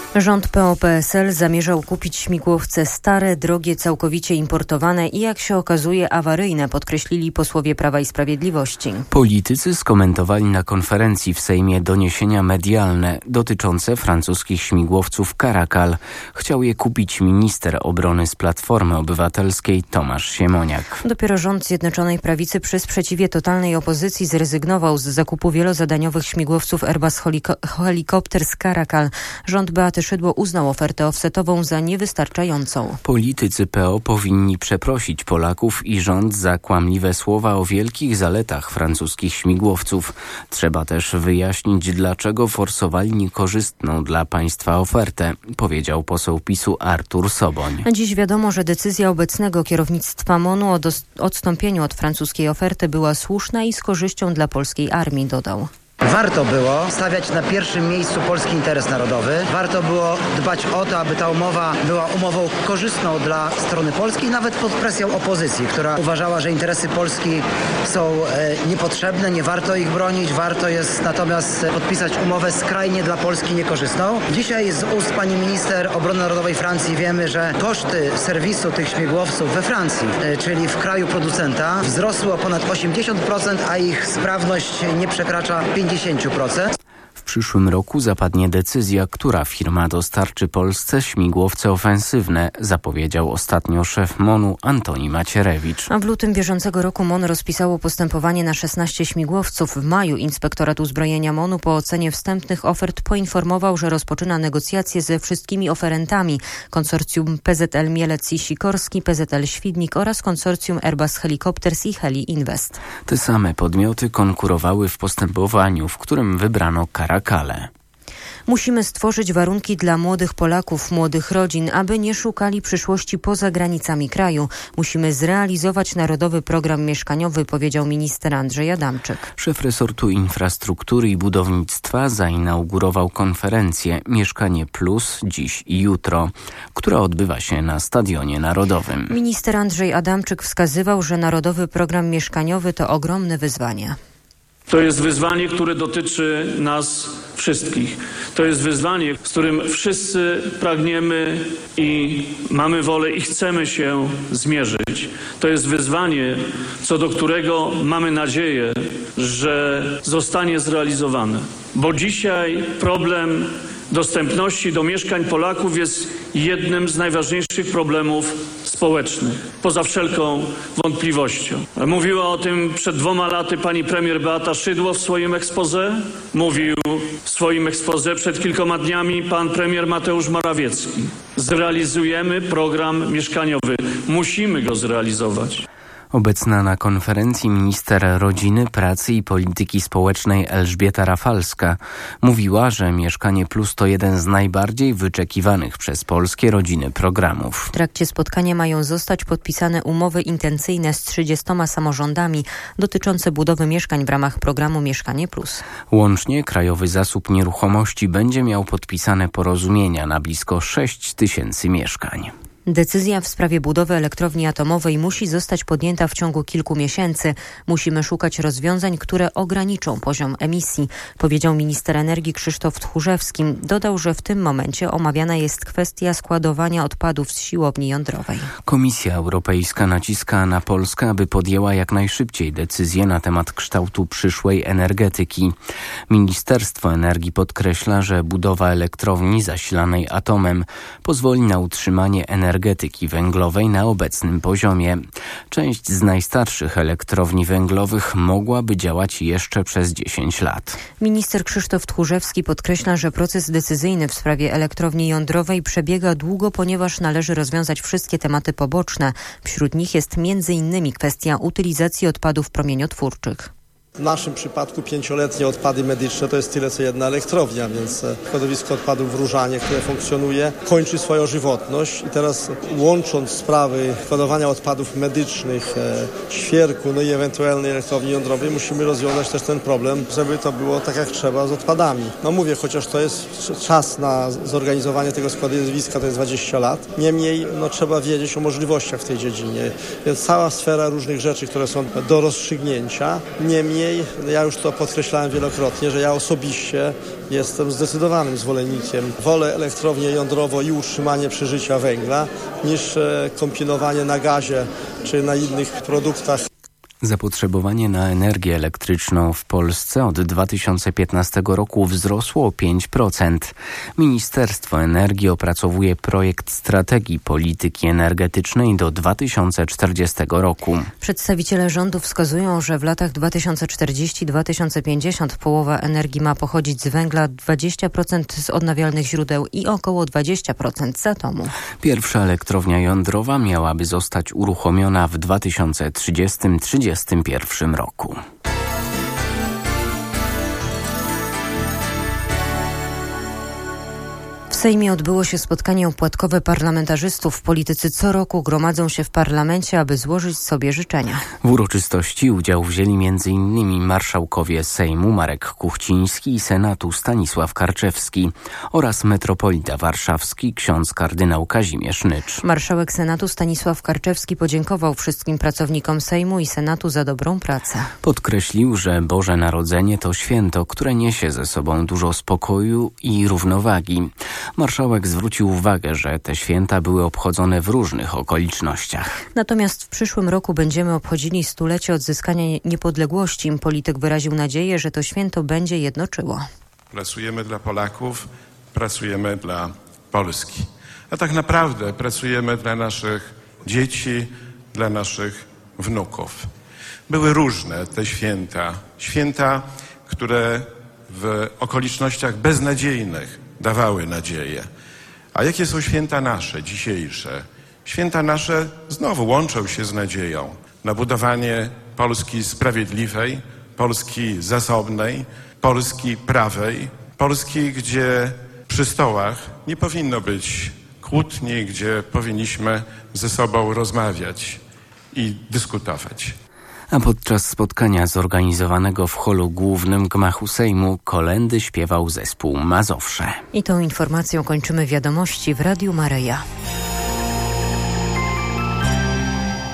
Rząd PO-PSL zamierzał kupić śmigłowce stare, drogie, całkowicie importowane i jak się okazuje awaryjne, podkreślili posłowie Prawa i Sprawiedliwości. Politycy skomentowali na konferencji w Sejmie doniesienia medialne dotyczące francuskich śmigłowców Caracal. Chciał je kupić minister obrony z Platformy Obywatelskiej Tomasz Siemoniak. Dopiero rząd Zjednoczonej Prawicy przy sprzeciwie totalnej opozycji zrezygnował z zakupu wielozadaniowych śmigłowców Airbus Helicopter z Caracal. Rząd Beaty Szydło uznał ofertę offsetową za niewystarczającą. Politycy PO powinni przeprosić Polaków i rząd za kłamliwe słowa o wielkich zaletach francuskich śmigłowców. Trzeba też wyjaśnić, dlaczego forsowali niekorzystną dla państwa ofertę, powiedział poseł PiS-u Artur Soboń. Dziś wiadomo, że decyzja obecnego kierownictwa MON-u o odstąpieniu od francuskiej oferty była słuszna i z korzyścią dla polskiej armii, dodał. Warto było stawiać na pierwszym miejscu polski interes narodowy. Warto było dbać o to, aby ta umowa była umową korzystną dla strony polskiej, nawet pod presją opozycji, która uważała, że interesy Polski są niepotrzebne, nie warto ich bronić. Warto jest natomiast podpisać umowę skrajnie dla Polski niekorzystną. Dzisiaj z ust pani minister obrony narodowej Francji wiemy, że koszty serwisu tych śmigłowców we Francji, czyli w kraju producenta, wzrosły o ponad 80%, a ich sprawność nie przekracza 50%. W przyszłym roku zapadnie decyzja, która firma dostarczy Polsce śmigłowce ofensywne, zapowiedział ostatnio szef MON-u Antoni Macierewicz. A w lutym bieżącego roku MON rozpisało postępowanie na 16 śmigłowców. W maju Inspektorat Uzbrojenia MON-u po ocenie wstępnych ofert poinformował, że rozpoczyna negocjacje ze wszystkimi oferentami. Konsorcjum PZL Mielec i Sikorski, PZL Świdnik oraz konsorcjum Airbus Helicopters i Heli Invest. Te same podmioty konkurowały w postępowaniu, w którym wybrano Caracal. Musimy stworzyć warunki dla młodych Polaków, młodych rodzin, aby nie szukali przyszłości poza granicami kraju. Musimy zrealizować Narodowy Program Mieszkaniowy, powiedział minister Andrzej Adamczyk. Szef resortu infrastruktury i budownictwa zainaugurował konferencję Mieszkanie Plus dziś i jutro, która odbywa się na Stadionie Narodowym. Minister Andrzej Adamczyk wskazywał, że Narodowy Program Mieszkaniowy to ogromne wyzwanie. To jest wyzwanie, które dotyczy nas wszystkich. To jest wyzwanie, z którym wszyscy pragniemy i mamy wolę i chcemy się zmierzyć. To jest wyzwanie, co do którego mamy nadzieję, że zostanie zrealizowane. Bo dzisiaj problem dostępności do mieszkań Polaków jest jednym z najważniejszych problemów społecznych, poza wszelką wątpliwością. Mówiła o tym przed 2 laty pani premier Beata Szydło w swoim exposé. Mówił w swoim exposé przed kilkoma dniami pan premier Mateusz Morawiecki. Zrealizujemy program mieszkaniowy. Musimy go zrealizować. Obecna na konferencji minister rodziny, pracy i polityki społecznej Elżbieta Rafalska mówiła, że Mieszkanie Plus to jeden z najbardziej wyczekiwanych przez polskie rodziny programów. W trakcie spotkania mają zostać podpisane umowy intencyjne z 30 samorządami dotyczące budowy mieszkań w ramach programu Mieszkanie Plus. Łącznie Krajowy Zasób Nieruchomości będzie miał podpisane porozumienia na blisko 6 000 mieszkań. Decyzja w sprawie budowy elektrowni atomowej musi zostać podjęta w ciągu kilku miesięcy. Musimy szukać rozwiązań, które ograniczą poziom emisji, powiedział minister energii Krzysztof Tchórzewski. Dodał, że w tym momencie omawiana jest kwestia składowania odpadów z siłowni jądrowej. Komisja Europejska naciska na Polskę, aby podjęła jak najszybciej decyzję na temat kształtu przyszłej energetyki. Ministerstwo Energii podkreśla, że budowa elektrowni zasilanej atomem pozwoli na utrzymanie energetyki węglowej na obecnym poziomie. Część z najstarszych elektrowni węglowych mogłaby działać jeszcze przez 10 lat. Minister Krzysztof Tchórzewski podkreśla, że proces decyzyjny w sprawie elektrowni jądrowej przebiega długo, ponieważ należy rozwiązać wszystkie tematy poboczne. Wśród nich jest m.in. kwestia utylizacji odpadów promieniotwórczych. W naszym przypadku 5-letnie odpady medyczne to jest tyle co jedna elektrownia, więc składowisko odpadów w Różanie, które funkcjonuje, kończy swoją żywotność i teraz łącząc sprawy składowania odpadów medycznych, świerku, no i ewentualnej elektrowni jądrowej musimy rozwiązać też ten problem, żeby to było tak jak trzeba z odpadami. No mówię, chociaż to jest czas na zorganizowanie tego składowiska, to jest 20 lat. Niemniej trzeba wiedzieć o możliwościach w tej dziedzinie, więc cała sfera różnych rzeczy, które są do rozstrzygnięcia. Niemniej Niemniej ja już to podkreślałem wielokrotnie, że ja osobiście jestem zdecydowanym zwolennikiem wolę elektrownię jądrową i utrzymanie przeżycia węgla niż kombinowanie na gazie czy na innych produktach. Zapotrzebowanie na energię elektryczną w Polsce od 2015 roku wzrosło o 5%. Ministerstwo Energii opracowuje projekt strategii polityki energetycznej do 2040 roku. Przedstawiciele rządu wskazują, że w latach 2040-2050 połowa energii ma pochodzić z węgla, 20% z odnawialnych źródeł i około 20% z atomu. Pierwsza elektrownia jądrowa miałaby zostać uruchomiona w 2031 roku. W Sejmie odbyło się spotkanie opłatkowe parlamentarzystów. Politycy co roku gromadzą się w parlamencie, aby złożyć sobie życzenia. W uroczystości udział wzięli m.in. marszałkowie Sejmu Marek Kuchciński i Senatu Stanisław Karczewski oraz metropolita warszawski ksiądz kardynał Kazimierz Nycz. Marszałek Senatu Stanisław Karczewski podziękował wszystkim pracownikom Sejmu i Senatu za dobrą pracę. Podkreślił, że Boże Narodzenie to święto, które niesie ze sobą dużo spokoju i równowagi. Marszałek zwrócił uwagę, że te święta były obchodzone w różnych okolicznościach. Natomiast w przyszłym roku będziemy obchodzili 100-lecie odzyskania niepodległości. Polityk wyraził nadzieję, że to święto będzie jednoczyło. Pracujemy dla Polaków, pracujemy dla Polski. A tak naprawdę pracujemy dla naszych dzieci, dla naszych wnuków. Były różne te święta. Święta, które w okolicznościach beznadziejnych dawały nadzieję. A jakie są święta nasze, dzisiejsze? Święta nasze znowu łączą się z nadzieją na budowanie Polski sprawiedliwej, Polski zasobnej, Polski prawej, Polski, gdzie przy stołach nie powinno być kłótni, gdzie powinniśmy ze sobą rozmawiać i dyskutować. A podczas spotkania zorganizowanego w holu głównym gmachu Sejmu kolędy śpiewał zespół Mazowsze. I tą informacją kończymy wiadomości w Radiu Maryja.